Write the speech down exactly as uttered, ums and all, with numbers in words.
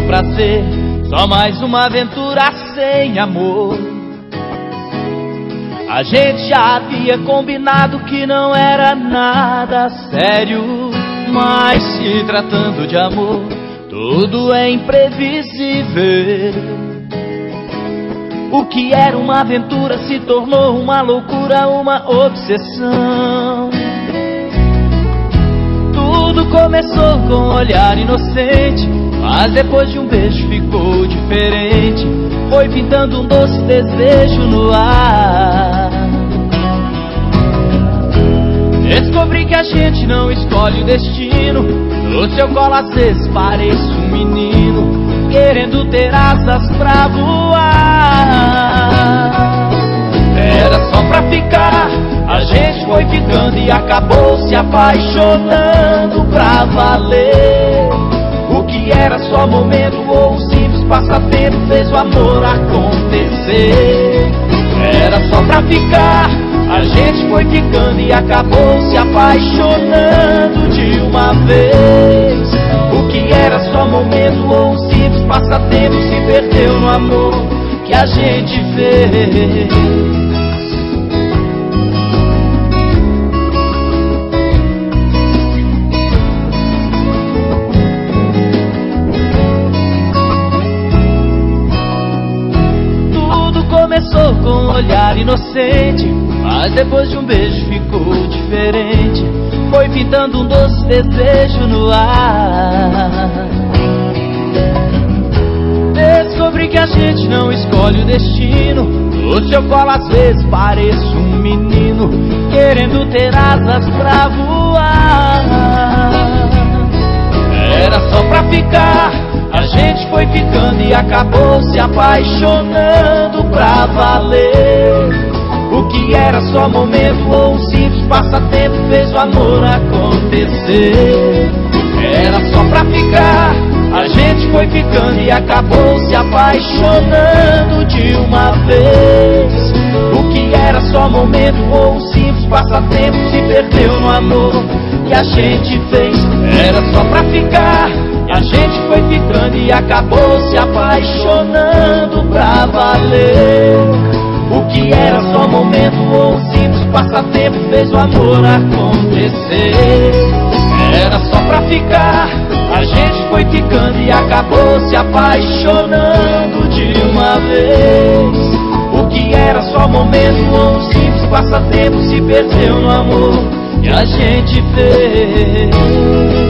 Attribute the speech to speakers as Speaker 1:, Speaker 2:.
Speaker 1: pra ser só mais uma aventura sem amor. A gente já havia combinado que não era nada sério, mas se tratando de amor, tudo é imprevisível. O que era uma aventura se tornou uma loucura, uma obsessão. Tudo começou com um olhar inocente, mas depois de um beijo ficou diferente. Foi pintando um doce desejo no ar. Descobri que a gente não escolhe o destino. No seu colo às vezes pareço um menino querendo ter asas pra voar. Era só pra ficar, a gente foi ficando e acabou se apaixonando pra valer. O que era só momento ou um simples passatempo fez o amor acontecer. Era só pra ficar, a gente foi ficando e acabou se apaixonando de uma vez. O que era só momento ou um simples passatempo se perdeu no amor que a gente fez. Começou com um olhar inocente, mas depois de um beijo ficou diferente. Foi pintando um doce desejo no ar. Descobri que a gente não escolhe o destino. No seu colo às vezes pareço um menino querendo ter asas pra voar. Era só pra ficar, a gente foi ficando e acabou se apaixonando pra valer. O que era só momento ou um simples passatempo fez o amor acontecer. Era só pra ficar, a gente foi ficando e acabou se apaixonando de uma vez. O que era só momento ou um simples passatempo se perdeu no amor que a gente fez. Era só pra ficar, a gente foi ficando e acabou se apaixonando pra valer. O que era só momento ou um simples passatempo fez o amor acontecer. Era só pra ficar, a gente foi ficando e acabou se apaixonando de uma vez. O que era só momento ou um simples passatempo se perdeu no amor que a gente fez.